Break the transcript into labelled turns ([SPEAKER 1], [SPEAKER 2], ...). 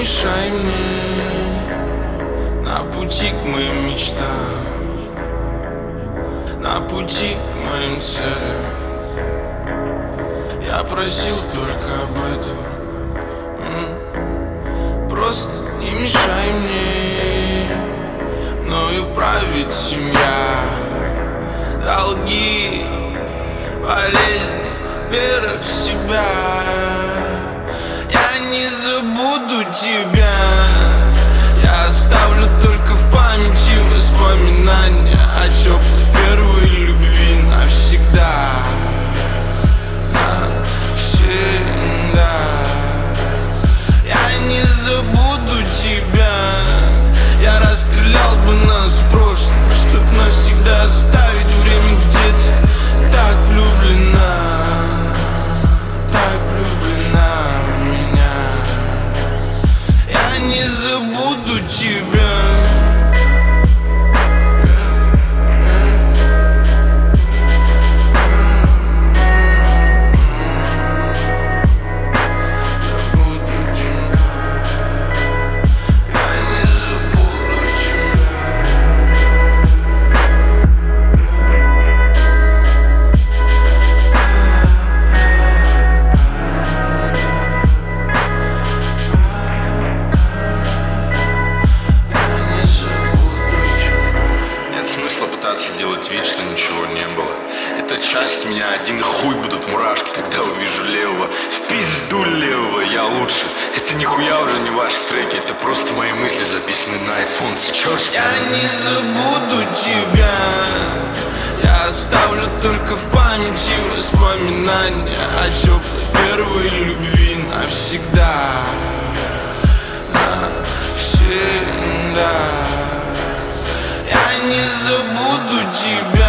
[SPEAKER 1] мешай мне на пути к моим мечтам, на пути к моим целям. Я просил только об этом. Просто не мешай мне мною правит семья. Долги, болезни, вера в себя. Я не забуду тебя. Я оставлю только в памяти воспоминания о теплой первой любви навсегда. Навсегда. Я не забуду тебя. Я расстрелял бы нас в прошлом, чтоб навсегда оставить время, где ты так влюблена, так влюблена в меня. Я не забуду тебя.
[SPEAKER 2] Делать вид, что ничего не было. Это часть меня, один хуй будут мурашки, когда увижу левого. В пизду левого, я лучше. Это нихуя уже не ваши треки, это просто мои мысли, записанные на iPhone. Сейчас
[SPEAKER 1] я не забуду тебя. Я оставлю только в памяти воспоминания о теплой первой любви навсегда. Навсегда. Я не забуду тебя.